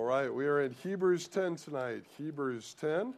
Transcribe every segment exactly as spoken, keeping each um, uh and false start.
All right, we are in Hebrews ten tonight. Hebrews ten.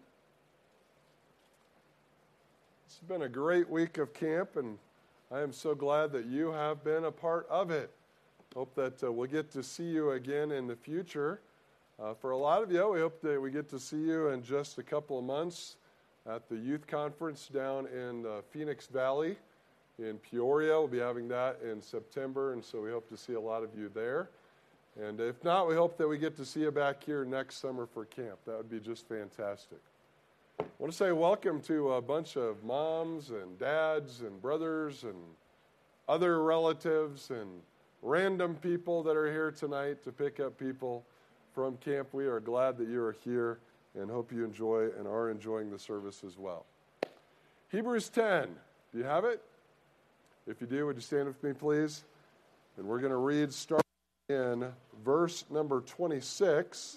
It's been a great week of camp, and I am so glad that you have been a part of it. Hope that uh, we'll get to see you again in the future. Uh, for a lot of you, we hope that we get to see you in just a couple of months at the youth conference down in uh, Phoenix Valley in Peoria. We'll be having that in September, and so we hope to see a lot of you there. And if not, we hope that we get to see you back here next summer for camp. That would be just fantastic. I want to say welcome to a bunch of moms and dads and brothers and other relatives and random people that are here tonight to pick up people from camp. We are glad that you are here and hope you enjoy and are enjoying the service as well. Hebrews ten. Do you have it? If you do, would you stand with me, please? And we're going to read starting in verse number twenty-six.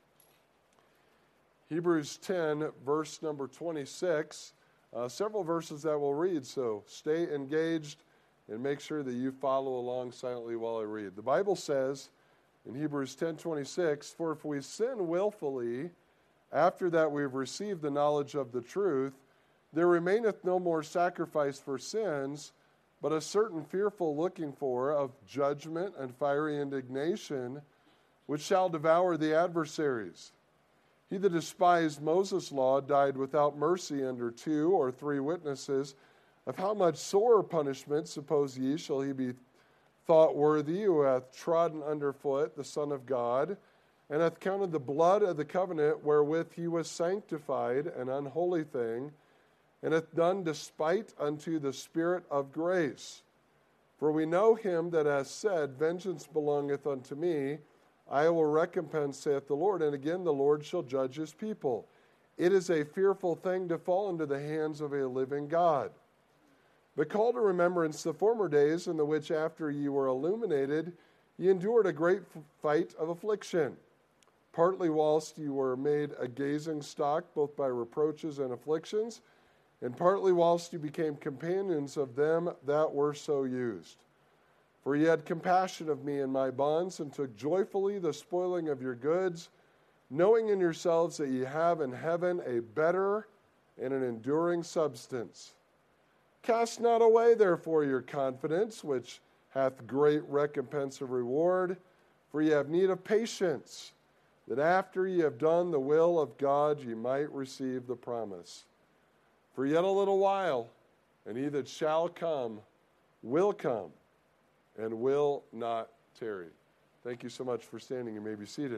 Hebrews ten, verse number twenty-six. Uh, several verses that we'll read, so stay engaged and make sure that you follow along silently while I read. The Bible says in Hebrews ten twenty-six, "For if we sin willfully, after that we have received the knowledge of the truth, there remaineth no more sacrifice for sins, but a certain fearful looking for of judgment and fiery indignation, which shall devour the adversaries. He that despised Moses' law died without mercy under two or three witnesses. Of how much sorer punishment, suppose ye, shall he be thought worthy, who hath trodden under foot the Son of God, and hath counted the blood of the covenant wherewith he was sanctified an unholy thing, and hath done despite unto the Spirit of grace. For we know him that hath said, Vengeance belongeth unto me, I will recompense, saith the Lord. And again the Lord shall judge his people. It is a fearful thing to fall into the hands of a living God. But call to remembrance the former days, in the which after ye were illuminated, ye endured a great fight of affliction, partly whilst ye were made a gazing stock, both by reproaches and afflictions, and partly whilst you became companions of them that were so used. For ye had compassion of me in my bonds, and took joyfully the spoiling of your goods, knowing in yourselves that ye have in heaven a better and an enduring substance. Cast not away therefore your confidence, which hath great recompense of reward, for ye have need of patience, that after ye have done the will of God ye might receive the promise. For yet a little while, and he that shall come will come, and will not tarry." Thank you so much for standing. You may be seated.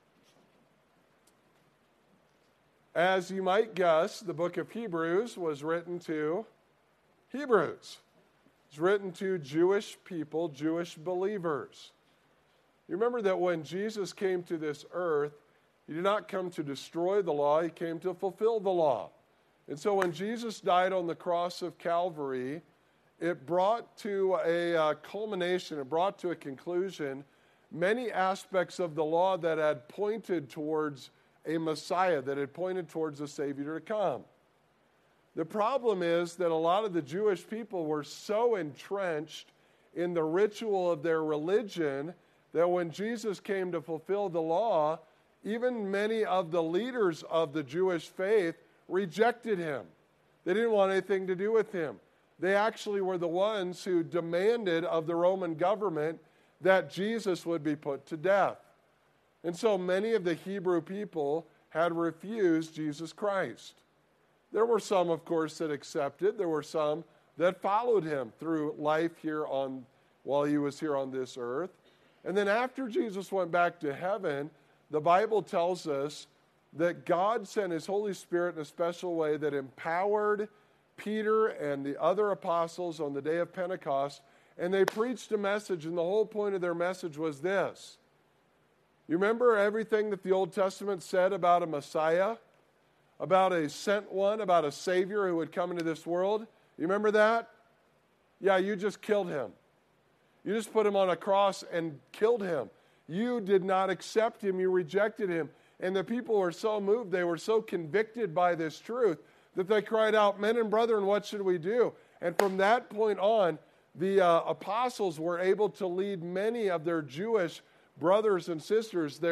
As you might guess, the book of Hebrews was written to Hebrews. It's written to Jewish people, Jewish believers. You remember that when Jesus came to this earth, he did not come to destroy the law, he came to fulfill the law. And so when Jesus died on the cross of Calvary, it brought to a uh, culmination, it brought to a conclusion many aspects of the law that had pointed towards a Messiah, that had pointed towards a Savior to come. The problem is that a lot of the Jewish people were so entrenched in the ritual of their religion that when Jesus came to fulfill the law, even many of the leaders of the Jewish faith rejected him. They didn't want anything to do with him. They actually were the ones who demanded of the Roman government that Jesus would be put to death. And so many of the Hebrew people had refused Jesus Christ. There were some, of course, that accepted. There were some that followed him through life here on, while he was here on this earth. And then after Jesus went back to heaven, the Bible tells us that God sent his Holy Spirit in a special way that empowered Peter and the other apostles on the day of Pentecost, and they preached a message, and the whole point of their message was this. You remember everything that the Old Testament said about a Messiah, about a sent one, about a Savior who would come into this world? You remember that? Yeah, you just killed him. You just put him on a cross and killed him. You did not accept him. You rejected him. And the people were so moved, they were so convicted by this truth that they cried out, "Men and brethren, what should we do?" And from that point on, the uh, apostles were able to lead many of their Jewish brothers and sisters, their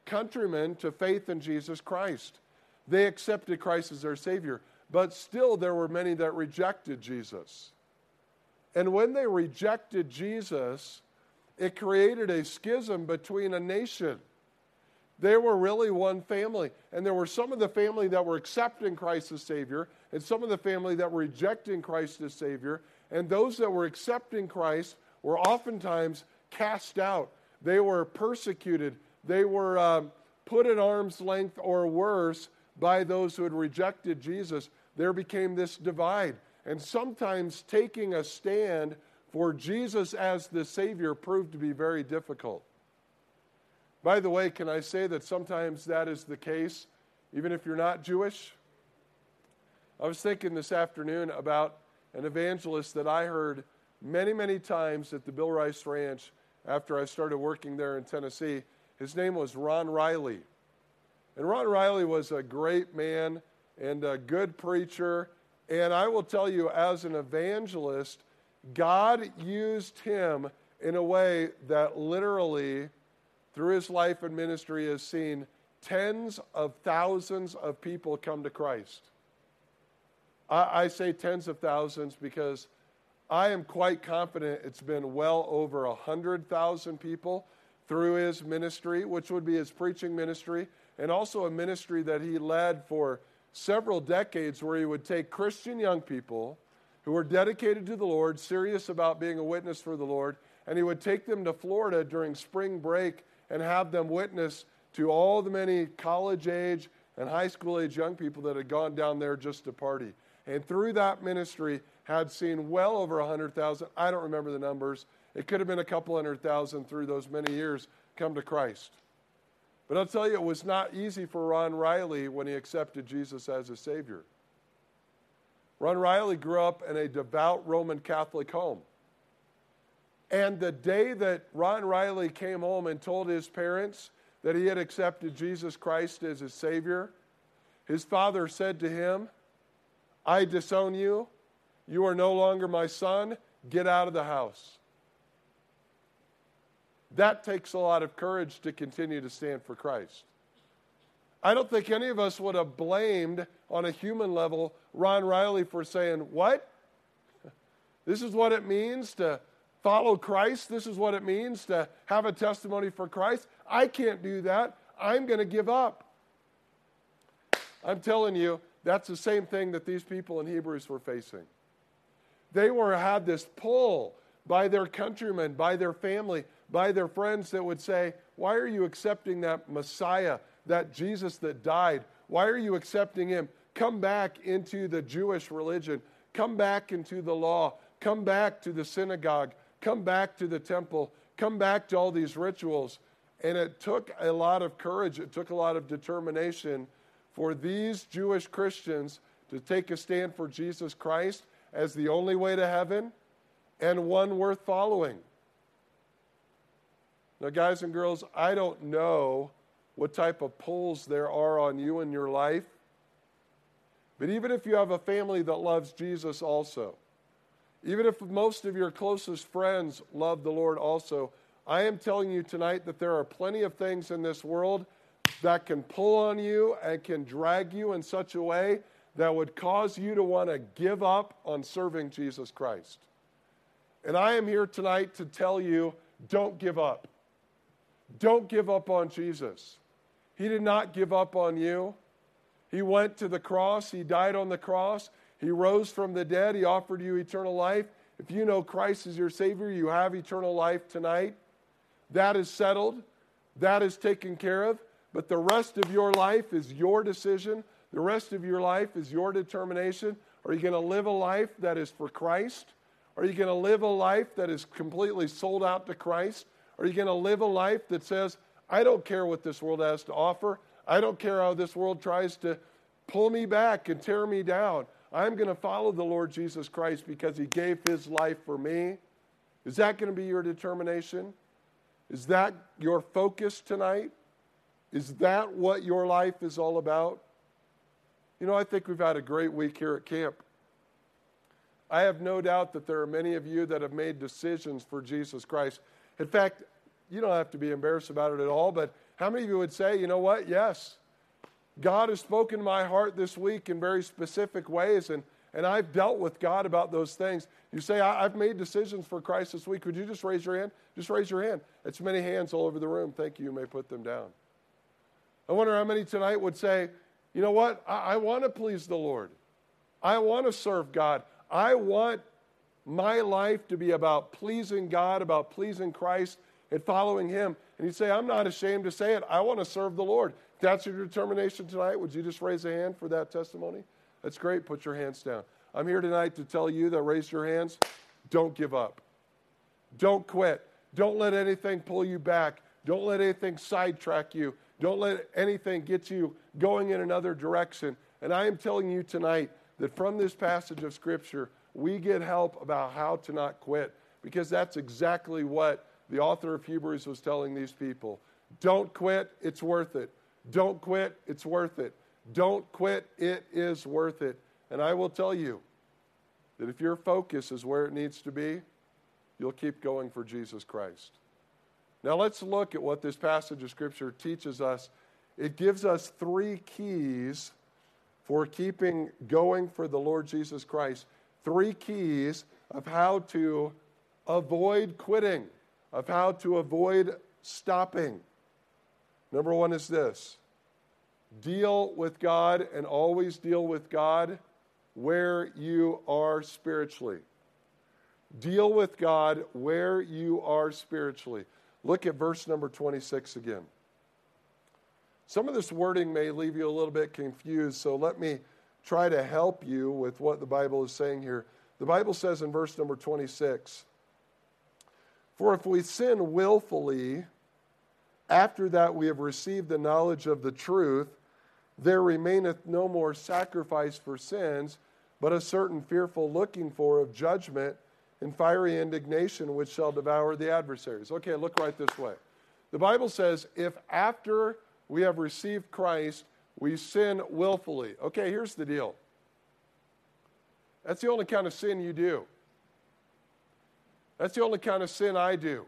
countrymen to faith in Jesus Christ. They accepted Christ as their Savior. But still, there were many that rejected Jesus. And when they rejected Jesus, it created a schism between a nation. They were really one family. And there were some of the family that were accepting Christ as Savior, and some of the family that were rejecting Christ as Savior. And those that were accepting Christ were oftentimes cast out. They were persecuted. They were um, put at arm's length or worse by those who had rejected Jesus. There became this divide. And sometimes taking a stand for Jesus as the Savior proved to be very difficult. By the way, can I say that sometimes that is the case, even if you're not Jewish? I was thinking this afternoon about an evangelist that I heard many, many times at the Bill Rice Ranch after I started working there in Tennessee. His name was Ron Riley. And Ron Riley was a great man and a good preacher. And I will tell you, as an evangelist, God used him in a way that literally, through his life and ministry, has seen tens of thousands of people come to Christ. I, I say tens of thousands because I am quite confident it's been well over one hundred thousand people through his ministry, which would be his preaching ministry, and also a ministry that he led for several decades where he would take Christian young people who were dedicated to the Lord, serious about being a witness for the Lord, and he would take them to Florida during spring break and have them witness to all the many college-age and high school-age young people that had gone down there just to party. And through that ministry, had seen well over one hundred thousand. I don't remember the numbers. It could have been a couple hundred thousand through those many years come to Christ. But I'll tell you, it was not easy for Ron Riley when he accepted Jesus as his Savior. Ron Riley grew up in a devout Roman Catholic home. And the day that Ron Riley came home and told his parents that he had accepted Jesus Christ as his Savior, his father said to him, "I disown you. You are no longer my son. Get out of the house." That takes a lot of courage to continue to stand for Christ. I don't think any of us would have blamed, on a human level, Ron Riley for saying, "What? This is what it means to follow Christ? This is what it means to have a testimony for Christ? I can't do that. I'm going to give up." I'm telling you, that's the same thing that these people in Hebrews were facing. They were had this pull by their countrymen, by their family, by their friends that would say, "Why are you accepting that Messiah, that Jesus that died? Why are you accepting him? Come back into the Jewish religion. Come back into the law. Come back to the synagogue. Come back to the temple. Come back to all these rituals." And it took a lot of courage. It took a lot of determination for these Jewish Christians to take a stand for Jesus Christ as the only way to heaven and one worth following. Now, guys and girls, I don't know what type of pulls there are on you in your life, but even if you have a family that loves Jesus also, even if most of your closest friends love the Lord also, I am telling you tonight that there are plenty of things in this world that can pull on you and can drag you in such a way that would cause you to want to give up on serving Jesus Christ. And I am here tonight to tell you, don't give up. Don't give up on Jesus. He did not give up on you. He went to the cross. He died on the cross. He rose from the dead. He offered you eternal life. If you know Christ is your Savior, you have eternal life tonight. That is settled. That is taken care of. But the rest of your life is your decision. The rest of your life is your determination. Are you going to live a life that is for Christ? Are you going to live a life that is completely sold out to Christ? Are you going to live a life that says, "I don't care what this world has to offer. I don't care how this world tries to pull me back and tear me down. I'm going to follow the Lord Jesus Christ because he gave his life for me"? Is that going to be your determination? Is that your focus tonight? Is that what your life is all about? You know, I think we've had a great week here at camp. I have no doubt that there are many of you that have made decisions for Jesus Christ. In fact, you don't have to be embarrassed about it at all, but How many of you would say, you know what? Yes, God has spoken to my heart this week in very specific ways, and, and I've dealt with God about those things. You say, I, I've made decisions for Christ this week. Would you just raise your hand? Just raise your hand. It's many hands all over the room. Thank you. You may put them down. I wonder how many tonight would say, you know what? I, I want to please the Lord. I want to serve God. I want my life to be about pleasing God, about pleasing Christ, and following Him. And you'd say, I'm not ashamed to say it. I want to serve the Lord. If that's your determination tonight, would you just raise a hand for that testimony? That's great. Put your hands down. I'm here tonight to tell you that raise your hands. Don't give up. Don't quit. Don't let anything pull you back. Don't let anything sidetrack you. Don't let anything get you going in another direction. And I am telling you tonight that from this passage of Scripture, we get help about how to not quit, because that's exactly what the author of Hebrews was telling these people. Don't quit, it's worth it. Don't quit, it's worth it. Don't quit, it is worth it. And I will tell you that if your focus is where it needs to be, you'll keep going for Jesus Christ. Now let's look at what this passage of Scripture teaches us. It gives us three keys for keeping going for the Lord Jesus Christ. Three keys of how to avoid quitting, of how to avoid stopping. Number one is this: deal with God, and always deal with God where you are spiritually. Deal with God where you are spiritually. Look at verse number twenty-six again. Some of this wording may leave you a little bit confused, so let me try to help you with what the Bible is saying here. The Bible says in verse number twenty-six, for if we sin willfully, after that we have received the knowledge of the truth, there remaineth no more sacrifice for sins, but a certain fearful looking for of judgment and fiery indignation which shall devour the adversaries. Okay, look right this way. The Bible says, if after we have received Christ, we sin willfully. Okay, here's the deal. That's the only kind of sin you do. That's the only kind of sin I do.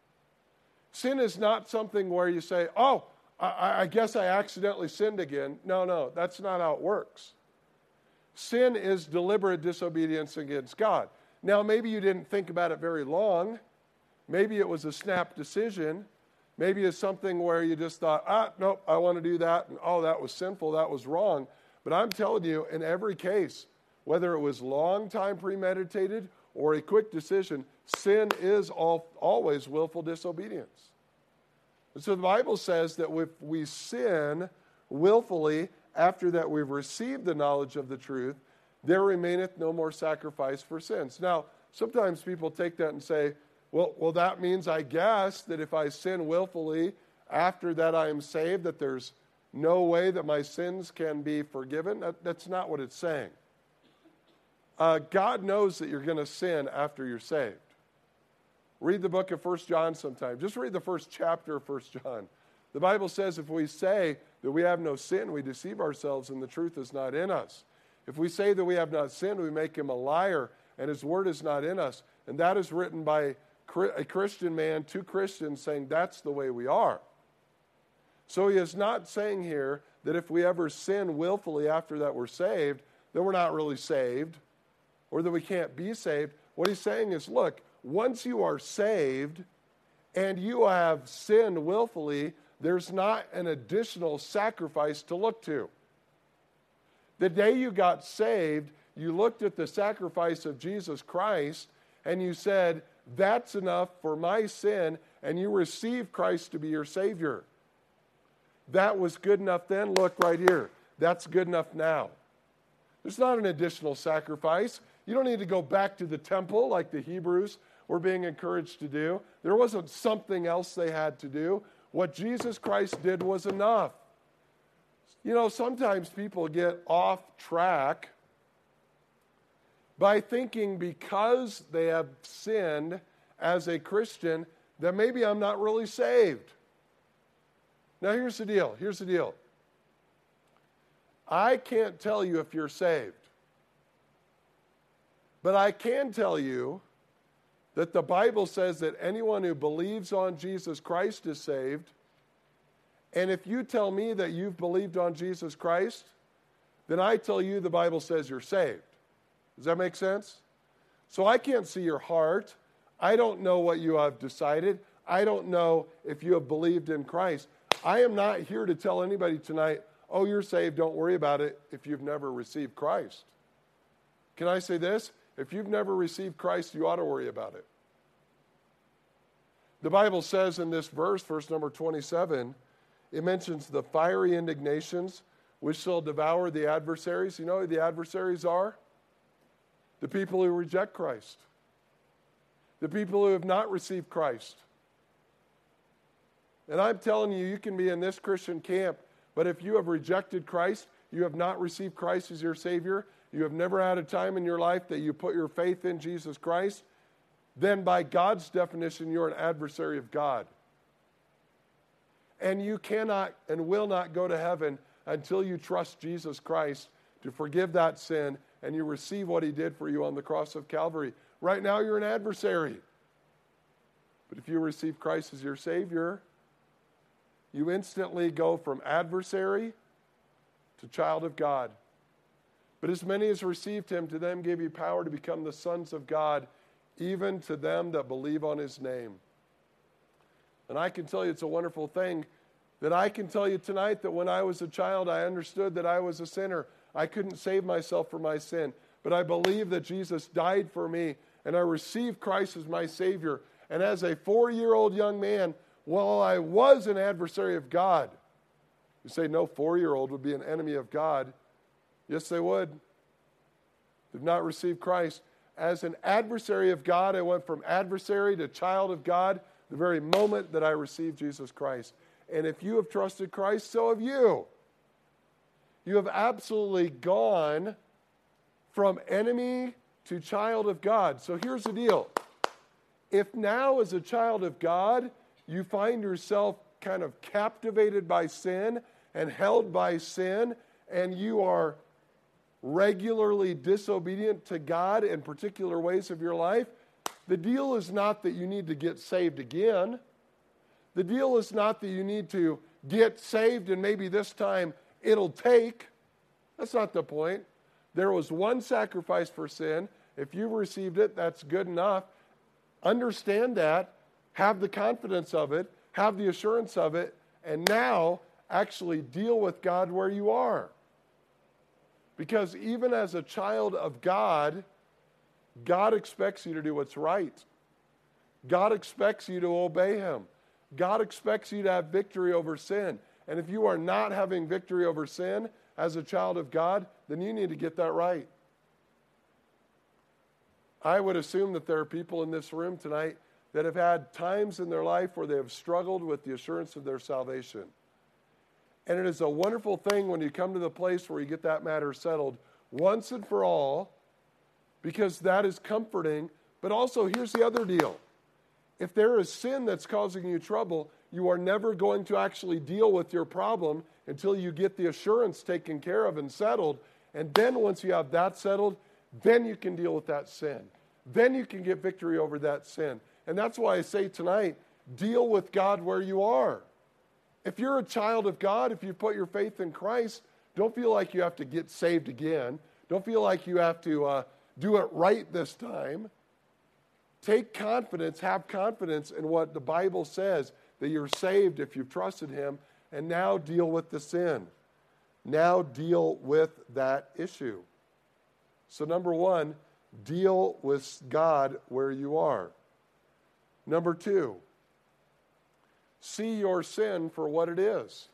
Sin is not something where you say, oh, I, I guess I accidentally sinned again. No, no, that's not how it works. Sin is deliberate disobedience against God. Now, maybe you didn't think about it very long. Maybe it was a snap decision. Maybe it's something where you just thought, ah, nope, I want to do that. And oh, that was sinful, that was wrong. But I'm telling you, in every case, whether it was long time premeditated or a quick decision, sin is all, always willful disobedience. And so the Bible says that if we sin willfully, after that we've received the knowledge of the truth, there remaineth no more sacrifice for sins. Now, sometimes people take that and say, well, well, that means, I guess, that if I sin willfully, after that I am saved, that there's no way that my sins can be forgiven. That, that's not what it's saying. Uh, God knows that you're going to sin after you're saved. Read the book of First John sometime. Just read the first chapter of First John. The Bible says if we say that we have no sin, we deceive ourselves and the truth is not in us. If we say that we have not sinned, we make him a liar, and his word is not in us. And that is written by a Christian man to Christians saying that's the way we are. So he is not saying here that if we ever sin willfully after that we're saved, then we're not really saved, or that we can't be saved. What he's saying is, look, once you are saved and you have sinned willfully, there's not an additional sacrifice to look to. The day you got saved, you looked at the sacrifice of Jesus Christ and you said, that's enough for my sin, and you received Christ to be your Savior. That was good enough then. Look right here. That's good enough now. There's not an additional sacrifice. You don't need to go back to the temple like the Hebrews were being encouraged to do. There wasn't something else they had to do. What Jesus Christ did was enough. You know, sometimes people get off track by thinking because they have sinned as a Christian that maybe I'm not really saved. Now, here's the deal. Here's the deal. I can't tell you if you're saved. But I can tell you that the Bible says that anyone who believes on Jesus Christ is saved, And if you tell me that you've believed on Jesus Christ, then I tell you the Bible says you're saved. Does that make sense? So I can't see your heart. I don't know what you have decided. I don't know if you have believed in Christ. I am not here to tell anybody tonight, oh, you're saved, don't worry about it if you've never received Christ. Can I say this? If you've never received Christ, you ought to worry about it. The Bible says in this verse, verse number twenty-seven, it mentions the fiery indignations which shall devour the adversaries. You know who the adversaries are? The people who reject Christ. The people who have not received Christ. And I'm telling you, you can be in this Christian camp, but if you have rejected Christ, you have not received Christ as your Savior, you have never had a time in your life that you put your faith in Jesus Christ, then by God's definition, you're an adversary of God. And you cannot and will not go to heaven until you trust Jesus Christ to forgive that sin and you receive what he did for you on the cross of Calvary. Right now, you're an adversary. But if you receive Christ as your Savior, you instantly go from adversary to child of God. But as many as received him, to them gave he power to become the sons of God, even to them that believe on his name. And I can tell you it's a wonderful thing that I can tell you tonight that when I was a child, I understood that I was a sinner. I couldn't save myself from my sin. But I believe that Jesus died for me, and I received Christ as my Savior. And as a four-year-old young man, while I was an adversary of God, you say no four-year-old would be an enemy of God. Yes, they would. They've not received Christ. As an adversary of God, I went from adversary to child of God the very moment that I received Jesus Christ. And if you have trusted Christ, so have you. You have absolutely gone from enemy to child of God. So here's the deal. If now as a child of God, you find yourself kind of captivated by sin and held by sin, and you are regularly disobedient to God in particular ways of your life, the deal is not that you need to get saved again. The deal is not that you need to get saved and maybe this time it'll take. That's not the point. There was one sacrifice for sin. If you've received it, that's good enough. Understand that. Have the confidence of it. Have the assurance of it. And now actually deal with God where you are. Because even as a child of God, God expects you to do what's right. God expects you to obey him. God expects you to have victory over sin. And if you are not having victory over sin as a child of God, then you need to get that right. I would assume that there are people in this room tonight that have had times in their life where they have struggled with the assurance of their salvation. And it is a wonderful thing when you come to the place where you get that matter settled once and for all, because that is comforting. But also, here's the other deal. If there is sin that's causing you trouble, you are never going to actually deal with your problem until you get the assurance taken care of and settled. And then once you have that settled, then you can deal with that sin. Then you can get victory over that sin. And that's why I say tonight, deal with God where you are. If you're a child of God, if you put your faith in Christ, don't feel like you have to get saved again. Don't feel like you have to uh, do it right this time. Take confidence, have confidence in what the Bible says, that you're saved if you've trusted him, and now deal with the sin. Now deal with that issue. So number one, deal with God where you are. Number two, see your sin for what it is.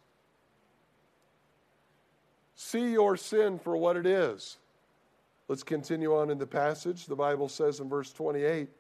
See your sin for what it is. Let's continue on in the passage. The Bible says in verse twenty-eight,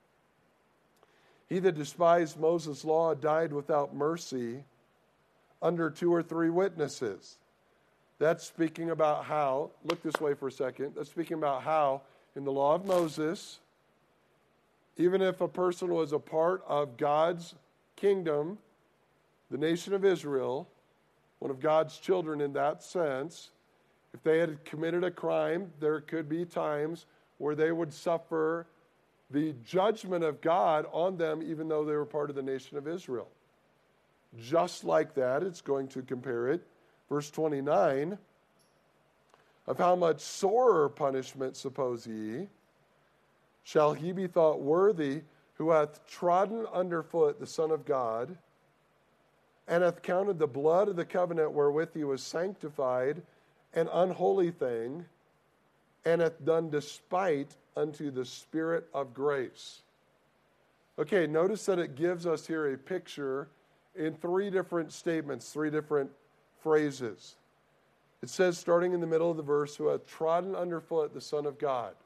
he that despised Moses' law died without mercy under two or three witnesses. That's speaking about how, look this way for a second, that's speaking about how in the law of Moses, even if a person was a part of God's kingdom, the nation of Israel, one of God's children in that sense, if they had committed a crime, there could be times where they would suffer the judgment of God on them even though they were part of the nation of Israel. just like that. It's going to compare it. Verse twenty-nine, of how much sorer punishment, suppose ye, shall he be thought worthy who hath trodden underfoot the Son of God, and hath counted the blood of the covenant wherewith he was sanctified an unholy thing, and hath done despite unto the Spirit of grace. Okay, notice that it gives us here a picture in three different statements, three different phrases. It says, starting in the middle of the verse, who hath trodden underfoot the Son of God.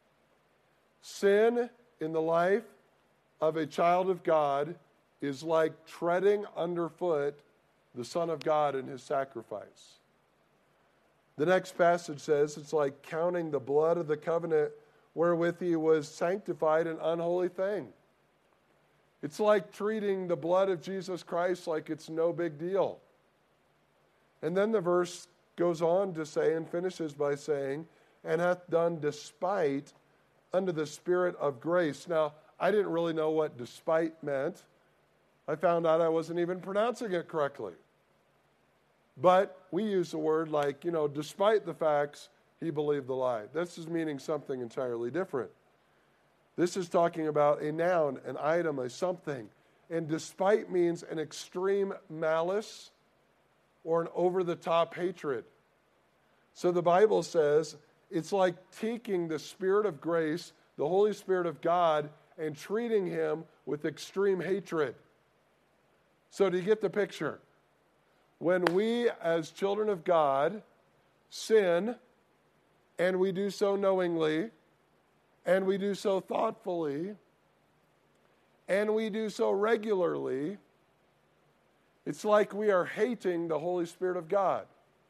Sin in the life of a child of God is like treading underfoot the Son of God in his sacrifice. The next passage says it's like counting the blood of the covenant wherewith he was sanctified an unholy thing. It's like treating the blood of Jesus Christ like it's no big deal. And then the verse goes on to say and finishes by saying, and hath done despite unto the Spirit of grace. Now, I didn't really know what despite meant. I found out I wasn't even pronouncing it correctly. But we use the word like, you know, despite the facts, he believed the lie. This is meaning something entirely different. This is talking about a noun, an item, a something. And despite means an extreme malice or an over-the-top hatred. So the Bible says it's like taking the Spirit of grace, the Holy Spirit of God, and treating him with extreme hatred. So do you get the picture? When we, as children of God, sin, and we do so knowingly, and we do so thoughtfully, and we do so regularly, it's like we are hating the Holy Spirit of God.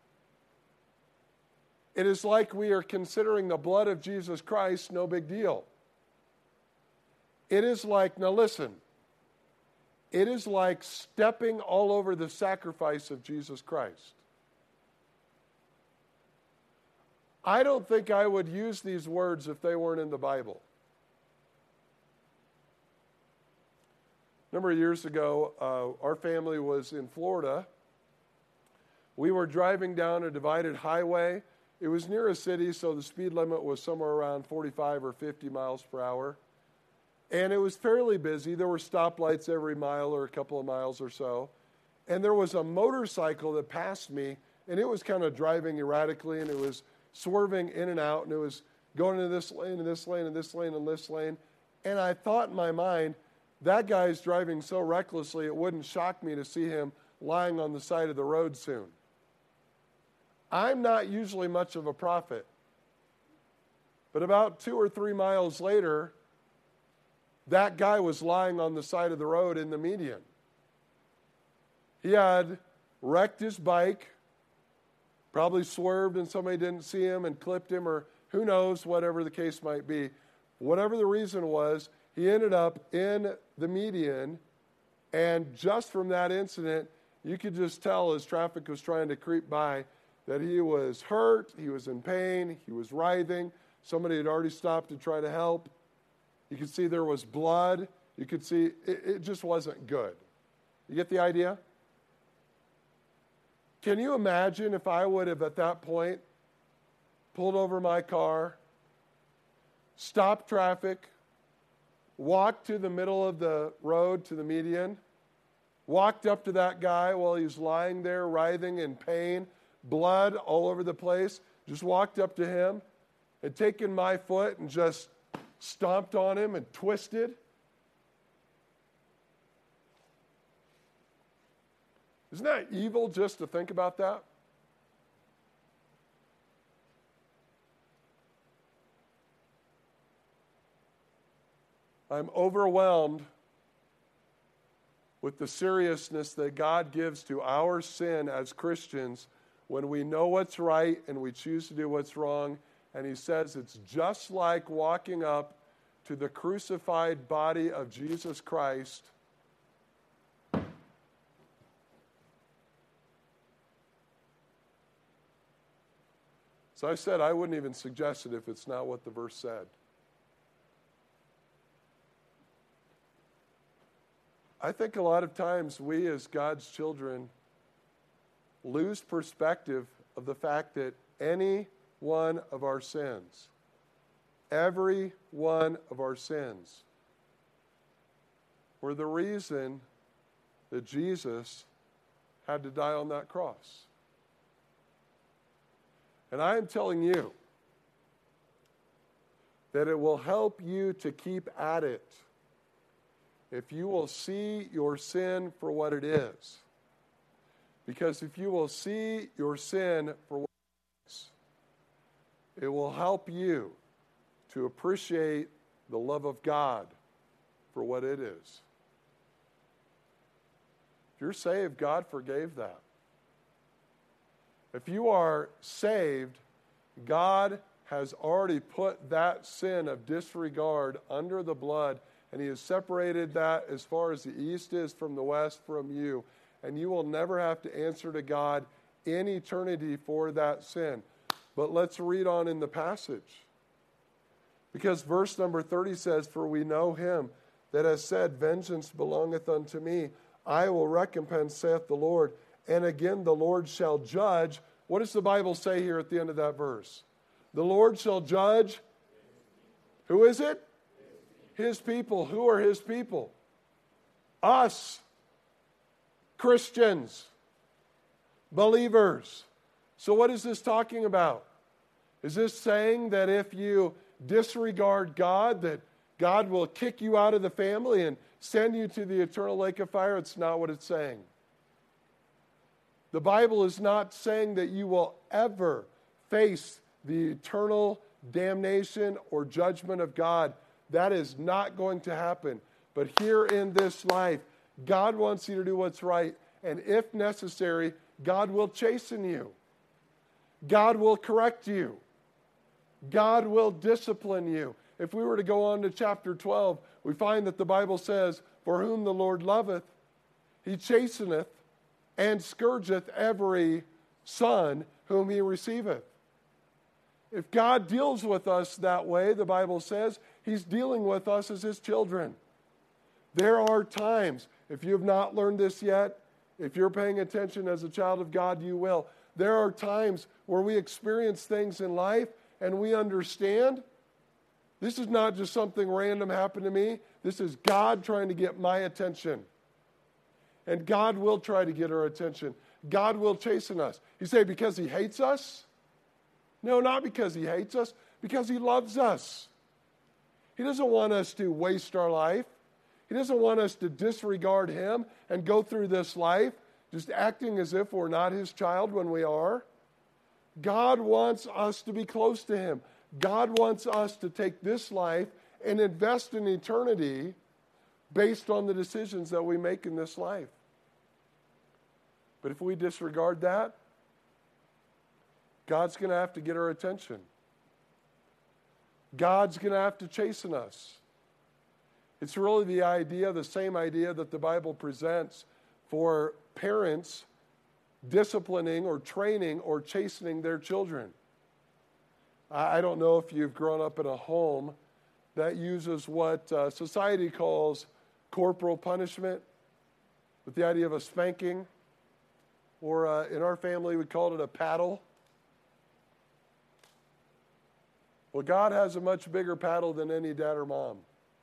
It is like we are considering the blood of Jesus Christ no big deal. It is like, now listen, it is like stepping all over the sacrifice of Jesus Christ. I don't think I would use these words if they weren't in the Bible. A number of years ago, uh, our family was in Florida. We were driving down a divided highway. It was near a city, so the speed limit was somewhere around forty-five or fifty miles per hour. And it was fairly busy. There were stoplights every mile or a couple of miles or so. And there was a motorcycle that passed me, and it was kind of driving erratically, and it was swerving in and out, and it was going into this lane and this lane and this lane and this lane. And I thought in my mind, that guy's driving so recklessly, it wouldn't shock me to see him lying on the side of the road soon. I'm not usually much of a prophet. But about two or three miles later, that guy was lying on the side of the road in the median. He had wrecked his bike, probably swerved and somebody didn't see him and clipped him, or who knows, whatever the case might be. Whatever the reason was, he ended up in the median, and just from that incident, you could just tell as traffic was trying to creep by that he was hurt, he was in pain, he was writhing. Somebody had already stopped to try to help. You could see there was blood. You could see it, it just wasn't good. You get the idea? Can you imagine if I would have at that point pulled over my car, stopped traffic, walked to the middle of the road to the median, walked up to that guy while he was lying there writhing in pain, blood all over the place, just walked up to him and taken my foot and just stomped on him and twisted? Isn't that evil just to think about that? I'm overwhelmed with the seriousness that God gives to our sin as Christians when we know what's right and we choose to do what's wrong. And he says it's just like walking up to the crucified body of Jesus Christ. So I said I wouldn't even suggest it if it's not what the verse said. I think a lot of times we as God's children lose perspective of the fact that any one of our sins, every one of our sins, were the reason that Jesus had to die on that cross. And I am telling you that it will help you to keep at it if you will see your sin for what it is. Because if you will see your sin for what it is, it will help you to appreciate the love of God for what it is. If you're saved, God forgave that. If you are saved, God has already put that sin of disregard under the blood, and he has separated that as far as the east is from the west from you. And you will never have to answer to God in eternity for that sin. But let's read on in the passage. Because verse number thirty says, "For we know him that has said, Vengeance belongeth unto me. I will recompense, saith the Lord. And again the Lord shall judge." What does the Bible say here at the end of that verse? The Lord shall judge. Who is it? His people. Who are his people? Us. Christians. Believers. So what is this talking about? Is this saying that if you disregard God, that God will kick you out of the family and send you to the eternal lake of fire? It's not what it's saying. The Bible is not saying that you will ever face the eternal damnation or judgment of God. That is not going to happen. But here in this life, God wants you to do what's right. And if necessary, God will chasten you. God will correct you. God will discipline you. If we were to go on to chapter twelve, we find that the Bible says, "For whom the Lord loveth, he chasteneth, and scourgeth every son whom he receiveth." If God deals with us that way, the Bible says, he's dealing with us as his children. There are times, if you have not learned this yet, if you're paying attention as a child of God, you will. There are times where we experience things in life and we understand this is not just something random happened to me. This is God trying to get my attention. And God will try to get our attention. God will chasten us. You say, because he hates us? No, not because he hates us. Because he loves us. He doesn't want us to waste our life. He doesn't want us to disregard him and go through this life just acting as if we're not his child when we are. God wants us to be close to him. God wants us to take this life and invest in eternity based on the decisions that we make in this life. But if we disregard that, God's going to have to get our attention. God's going to have to chasten us. It's really the idea, the same idea that the Bible presents for parents disciplining or training or chastening their children. I don't know if you've grown up in a home that uses what uh, society calls corporal punishment, with the idea of a spanking, or uh, in our family we called it a paddle. Well, God has a much bigger paddle than any dad or mom.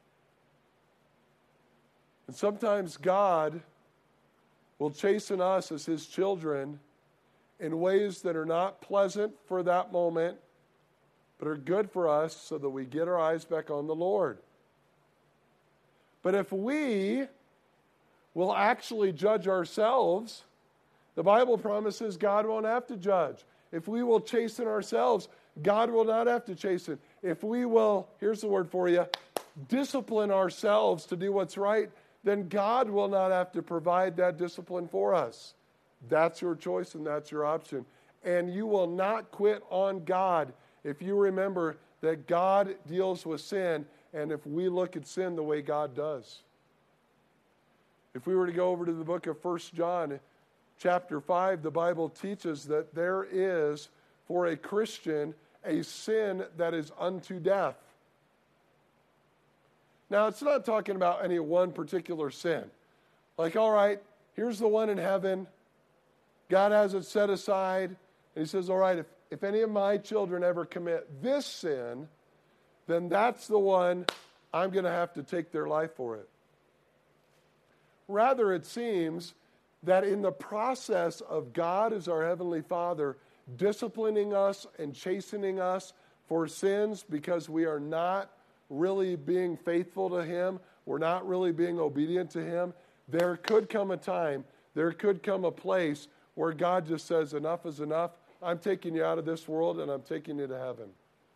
And sometimes God will chasten us as his children in ways that are not pleasant for that moment, but are good for us so that we get our eyes back on the Lord. But if we will actually judge ourselves, the Bible promises God won't have to judge. If we will chasten ourselves, God will not have to chasten. If we will, here's the word for you, discipline ourselves to do what's right, then God will not have to provide that discipline for us. That's your choice and that's your option. And you will not quit on God if you remember that God deals with sin, and if we look at sin the way God does. If we were to go over to the book of First John, chapter five, the Bible teaches that there is, for a Christian, a sin that is unto death. Now, it's not talking about any one particular sin. Like, all right, here's the one in heaven. God has it set aside. And he says, all right, if, if any of my children ever commit this sin, then that's the one I'm going to have to take their life for it. Rather, it seems that in the process of God as our Heavenly Father disciplining us and chastening us for sins because we are not really being faithful to Him, we're not really being obedient to Him, there could come a time, there could come a place where God just says, enough is enough. I'm taking you out of this world and I'm taking you to heaven.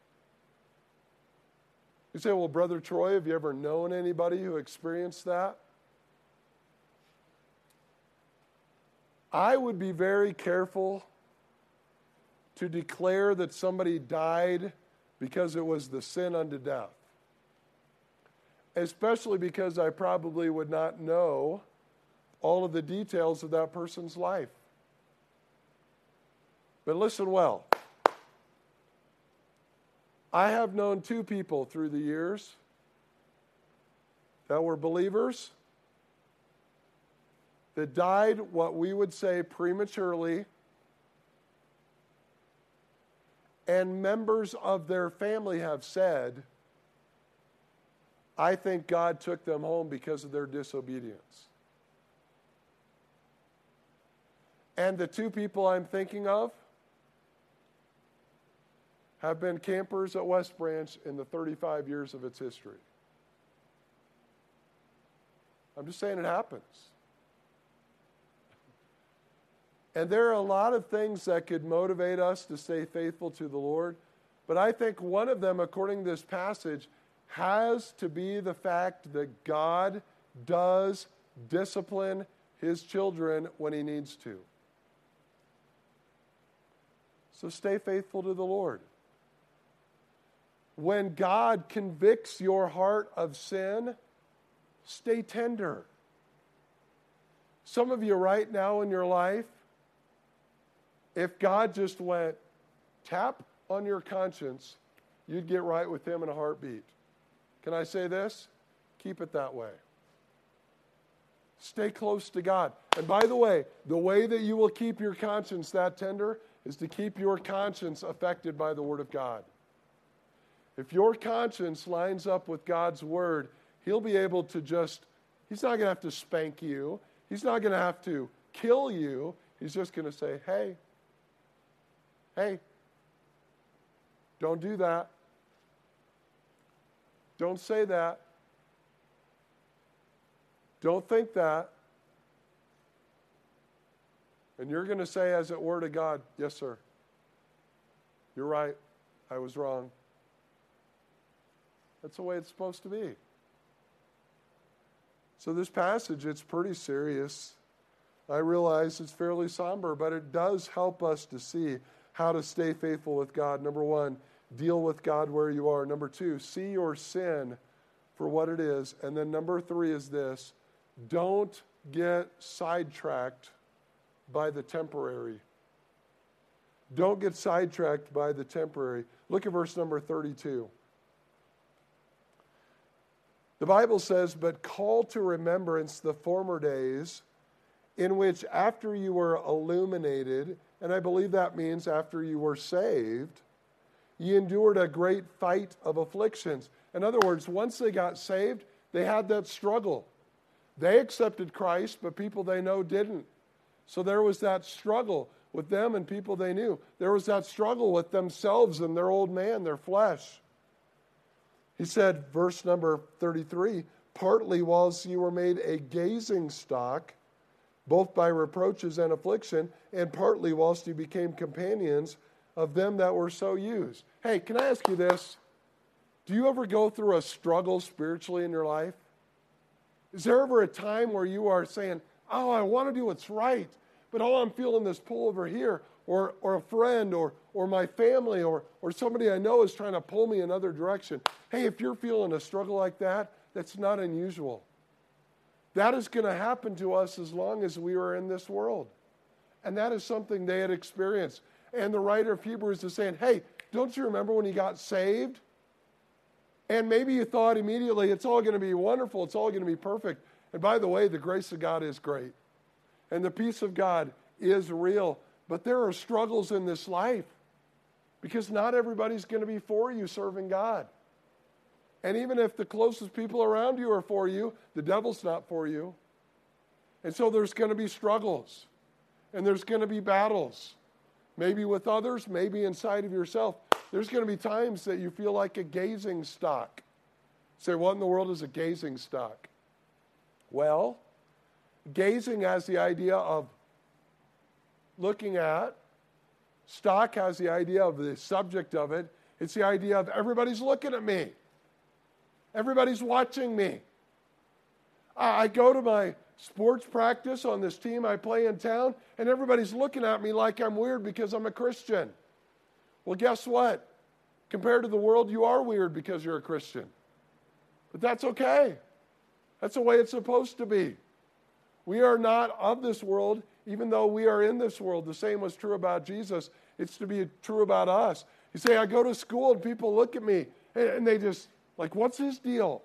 You say, well, Brother Troy, have you ever known anybody who experienced that? I would be very careful to declare that somebody died because it was the sin unto death. Especially because I probably would not know all of the details of that person's life. But listen well. I have known two people through the years that were believers that died what we would say prematurely, and members of their family have said, I think God took them home because of their disobedience. And the two people I'm thinking of have been campers at West Branch in the thirty-five years of its history. I'm just saying it happens. And there are a lot of things that could motivate us to stay faithful to the Lord, but I think one of them, according to this passage, has to be the fact that God does discipline His children when He needs to. So stay faithful to the Lord. When God convicts your heart of sin, stay tender. Some of you right now in your life, if God just went tap on your conscience, you'd get right with Him in a heartbeat. Can I say this? Keep it that way. Stay close to God. And by the way, the way that you will keep your conscience that tender is to keep your conscience affected by the Word of God. If your conscience lines up with God's Word, He'll be able to just, He's not going to have to spank you. He's not going to have to kill you. He's just going to say, hey, hey, don't do that. Don't say that. Don't think that. And you're going to say, as it were to God, yes, sir. You're right. I was wrong. That's the way it's supposed to be. So this passage, it's pretty serious. I realize it's fairly somber, but it does help us to see how to stay faithful with God. Number one, deal with God where you are. Number two, see your sin for what it is. And then number three is this: don't get sidetracked by the temporary. Don't get sidetracked by the temporary. Look at verse number thirty-two. The Bible says, but call to remembrance the former days in which after you were illuminated, and I believe that means after you were saved, you endured a great fight of afflictions. In other words, once they got saved, they had that struggle. They accepted Christ, but people they know didn't. So there was that struggle with them and people they knew. There was that struggle with themselves and their old man, their flesh. He said, verse number thirty-three, partly whilst you were made a gazing stock, both by reproaches and affliction, and partly whilst you became companions of them that were so used. Hey, can I ask you this? Do you ever go through a struggle spiritually in your life? Is there ever a time where you are saying, oh, I want to do what's right, but oh, I'm feeling this pull over here, or or a friend, or or my family, or or somebody I know is trying to pull me another direction? Hey, if you're feeling a struggle like that, that's not unusual. That is going to happen to us as long as we are in this world. And that is something they had experienced. And the writer of Hebrews is saying, hey, don't you remember when you got saved? And maybe you thought immediately, it's all going to be wonderful, it's all going to be perfect. And by the way, the grace of God is great. And the peace of God is real. But there are struggles in this life because not everybody's going to be for you serving God. And even if the closest people around you are for you, the devil's not for you. And so there's going to be struggles. And there's going to be battles. Maybe with others, maybe inside of yourself. There's going to be times that you feel like a gazing stock. Say, what in the world is a gazing stock? Well, gazing has the idea of looking at. Stock has the idea of the subject of it. It's the idea of everybody's looking at me. Everybody's watching me. I go to my sports practice on this team I play in town, and everybody's looking at me like I'm weird because I'm a Christian. Well, guess what? Compared to the world, you are weird because you're a Christian. But that's okay. That's the way it's supposed to be. We are not of this world, even though we are in this world. The same was true about Jesus. It's to be true about us. You say, I go to school and people look at me, and they just, like, what's his deal?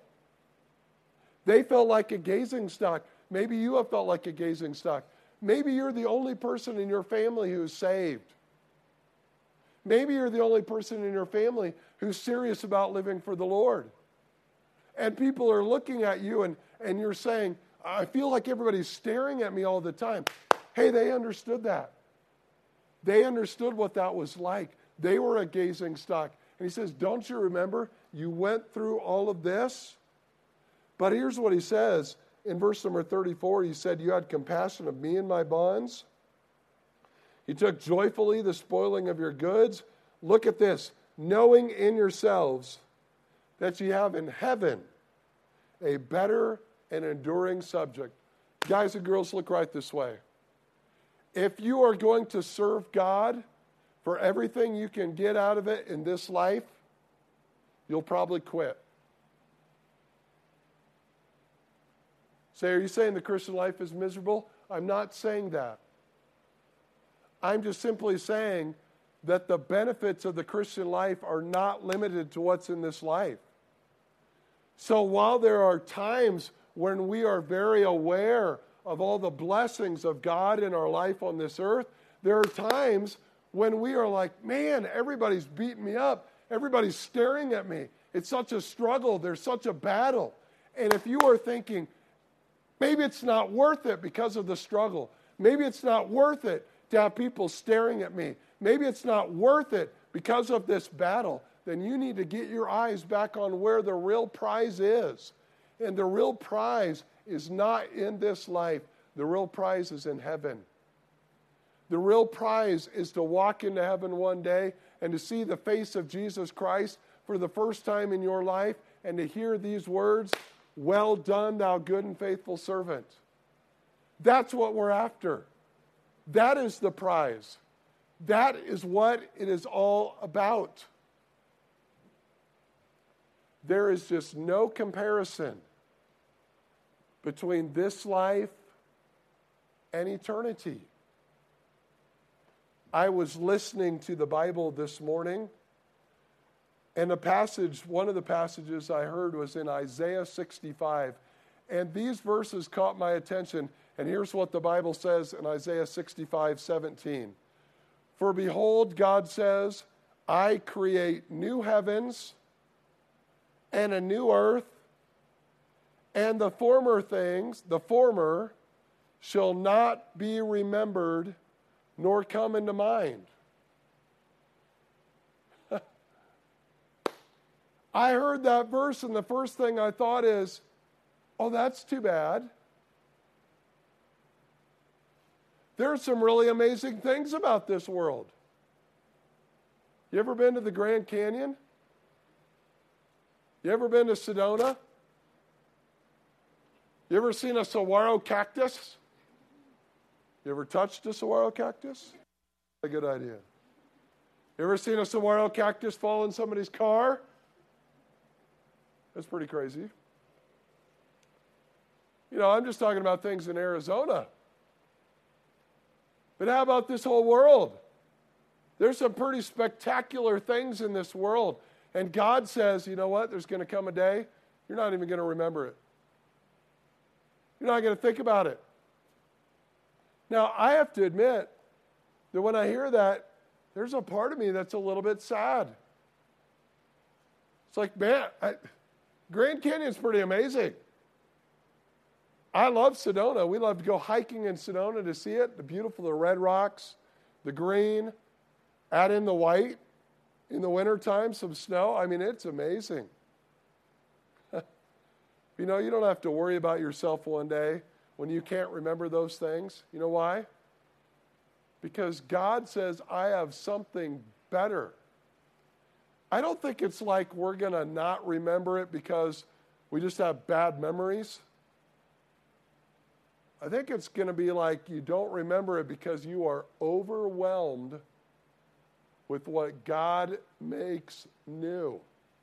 They felt like a gazing stock. Maybe you have felt like a gazing stock. Maybe you're the only person in your family who's saved. Maybe you're the only person in your family who's serious about living for the Lord. And people are looking at you and, and you're saying, I feel like everybody's staring at me all the time. Hey, they understood that. They understood what that was like. They were a gazing stock. And he says, don't you remember you went through all of this? But here's what he says in verse number thirty-four. He said, you had compassion of me and my bonds. You took joyfully the spoiling of your goods. Look at this. Knowing in yourselves that you have in heaven a better and enduring subject. Guys and girls, look right this way. If you are going to serve God for everything you can get out of it in this life, you'll probably quit. Say, are you saying the Christian life is miserable? I'm not saying that. I'm just simply saying that the benefits of the Christian life are not limited to what's in this life. So while there are times when we are very aware of all the blessings of God in our life on this earth, there are times when we are like, man, everybody's beating me up. Everybody's staring at me. It's such a struggle. There's such a battle. And if you are thinking, maybe it's not worth it because of the struggle. Maybe it's not worth it to have people staring at me. Maybe it's not worth it because of this battle. Then you need to get your eyes back on where the real prize is. And the real prize is not in this life. The real prize is in heaven. The real prize is to walk into heaven one day and to see the face of Jesus Christ for the first time in your life and to hear these words, well done, thou good and faithful servant. That's what we're after. That is the prize. That is what it is all about. There is just no comparison between this life and eternity. I was listening to the Bible this morning, and a passage, one of the passages I heard was in Isaiah sixty-five. And these verses caught my attention. And here's what the Bible says in Isaiah sixty-five seventeen. For behold, God says, I create new heavens and a new earth, and the former things, the former, shall not be remembered nor come into mind. I heard that verse, and the first thing I thought is, oh, that's too bad. There are some really amazing things about this world. You ever been to the Grand Canyon? You ever been to Sedona? You ever seen a saguaro cactus? You ever touched a saguaro cactus? A good idea. You ever seen a saguaro cactus fall in somebody's car? That's pretty crazy. You know, I'm just talking about things in Arizona. But how about this whole world? There's some pretty spectacular things in this world. And God says, you know what? There's going to come a day, you're not even going to remember it. You're not going to think about it. Now, I have to admit that when I hear that, there's a part of me that's a little bit sad. It's like, man, I, Grand Canyon's pretty amazing. I love Sedona. We love to go hiking in Sedona to see it. The beautiful, the red rocks, the green, add in the white. In the wintertime, some snow. I mean, it's amazing. You know, you don't have to worry about yourself one day when you can't remember those things. You know why? Because God says, I have something better. I don't think it's like we're going to not remember it because we just have bad memories. I think it's going to be like you don't remember it because you are overwhelmed with what God makes new.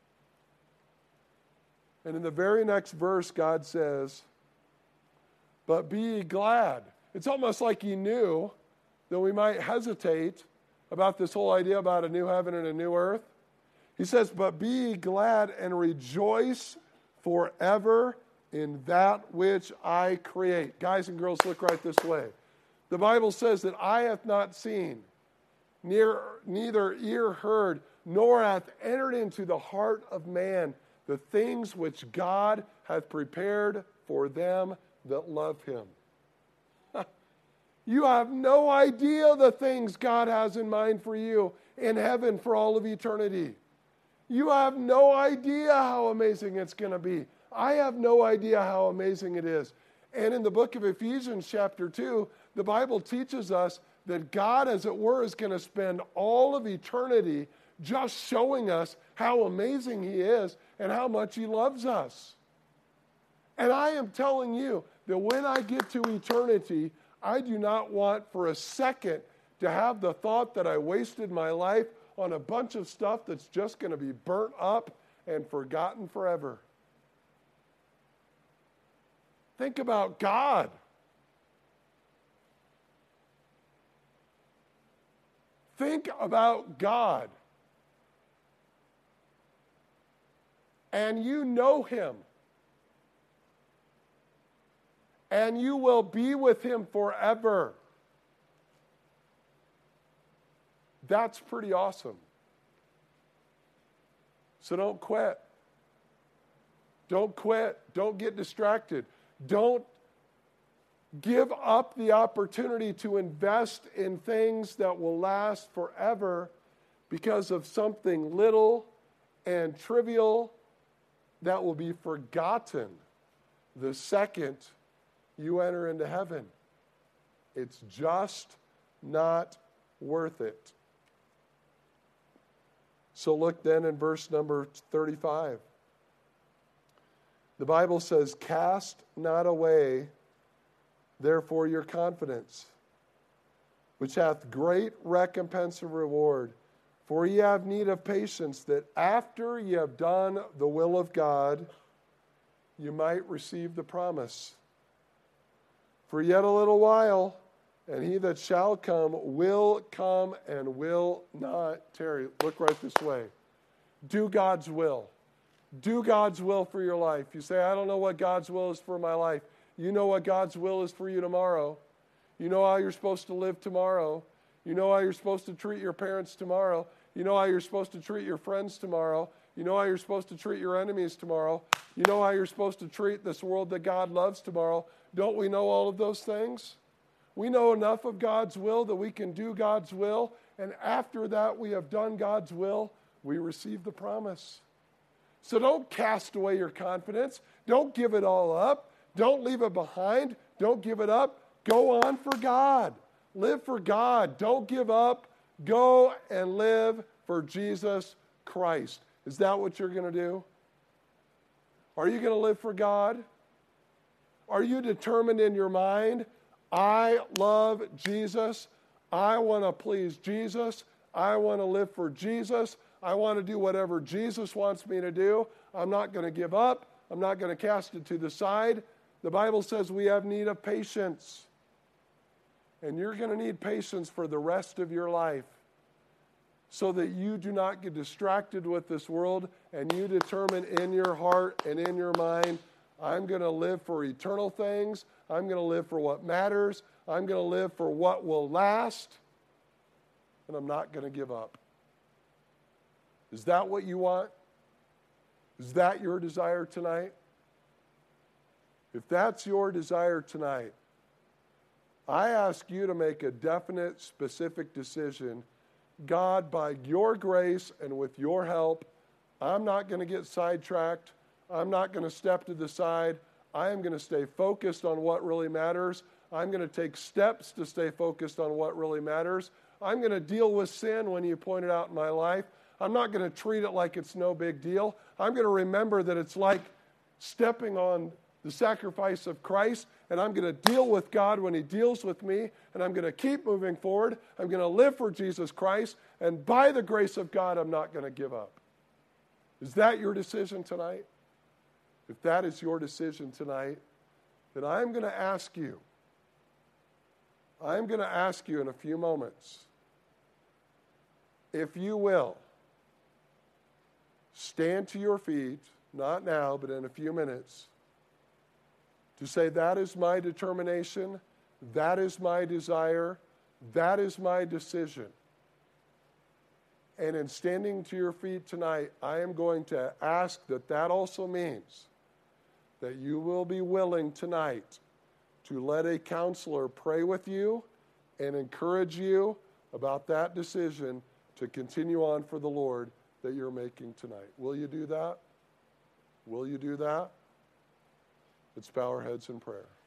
And in the very next verse, God says, but be ye glad. It's almost like he knew that we might hesitate about this whole idea about a new heaven and a new earth. He says, but be ye glad and rejoice forever in that which I create. Guys and girls, look right this way. The Bible says that eye hath not seen, near, neither ear heard, nor hath entered into the heart of man the things which God hath prepared for them that love him. You have no idea the things God has in mind for you in heaven for all of eternity. You have no idea how amazing it's going to be. I have no idea how amazing it is. And in the book of Ephesians chapter two, the Bible teaches us that God, as it were, is going to spend all of eternity just showing us how amazing he is and how much he loves us. And I am telling you that when I get to eternity, I do not want for a second to have the thought that I wasted my life on a bunch of stuff that's just going to be burnt up and forgotten forever. Think about God. Think about God. And you know him. And you will be with him forever. That's pretty awesome. So don't quit. Don't quit. Don't get distracted. Don't give up the opportunity to invest in things that will last forever because of something little and trivial that will be forgotten the second you enter into heaven. It's just not worth it. So look then in verse number thirty-five. The Bible says, cast not away, therefore, your confidence, which hath great recompense of reward. For ye have need of patience, that after ye have done the will of God, you might receive the promise. For yet a little while, and he that shall come will come and will not tarry. Look right this way. Do God's will. Do God's will for your life. You say, I don't know what God's will is for my life. You know what God's will is for you tomorrow. You know how you're supposed to live tomorrow. You know how you're supposed to treat your parents tomorrow. You know how you're supposed to treat your friends tomorrow. You know how you're supposed to treat your enemies tomorrow. You know how you're supposed to treat this world that God loves tomorrow. Don't we know all of those things? We know enough of God's will that we can do God's will. And after that we have done God's will, we receive the promise. So don't cast away your confidence. Don't give it all up. Don't leave it behind. Don't give it up. Go on for God. Live for God. Don't give up. Go and live for Jesus Christ. Is that what you're going to do? Are you going to live for God? Are you determined in your mind, I love Jesus. I want to please Jesus. I want to live for Jesus. I want to do whatever Jesus wants me to do. I'm not going to give up. I'm not going to cast it to the side. The Bible says we have need of patience. And you're going to need patience for the rest of your life so that you do not get distracted with this world and you determine in your heart and in your mind, I'm going to live for eternal things. I'm going to live for what matters. I'm going to live for what will last. And I'm not going to give up. Is that what you want? Is that your desire tonight? If that's your desire tonight, I ask you to make a definite, specific decision. God, by your grace and with your help, I'm not going to get sidetracked. I'm not going to step to the side. I am going to stay focused on what really matters. I'm going to take steps to stay focused on what really matters. I'm going to deal with sin when you point it out in my life. I'm not going to treat it like it's no big deal. I'm going to remember that it's like stepping on the sacrifice of Christ, and I'm going to deal with God when he deals with me, and I'm going to keep moving forward. I'm going to live for Jesus Christ, and by the grace of God, I'm not going to give up. Is that your decision tonight? If that is your decision tonight, then I'm going to ask you, I'm going to ask you in a few moments, if you will, stand to your feet, not now, but in a few minutes, to say, that is my determination, that is my desire, that is my decision. And in standing to your feet tonight, I am going to ask that that also means that you will be willing tonight to let a counselor pray with you and encourage you about that decision to continue on for the Lord that you're making tonight. Will you do that? Will you do that? Let's bow our heads in prayer.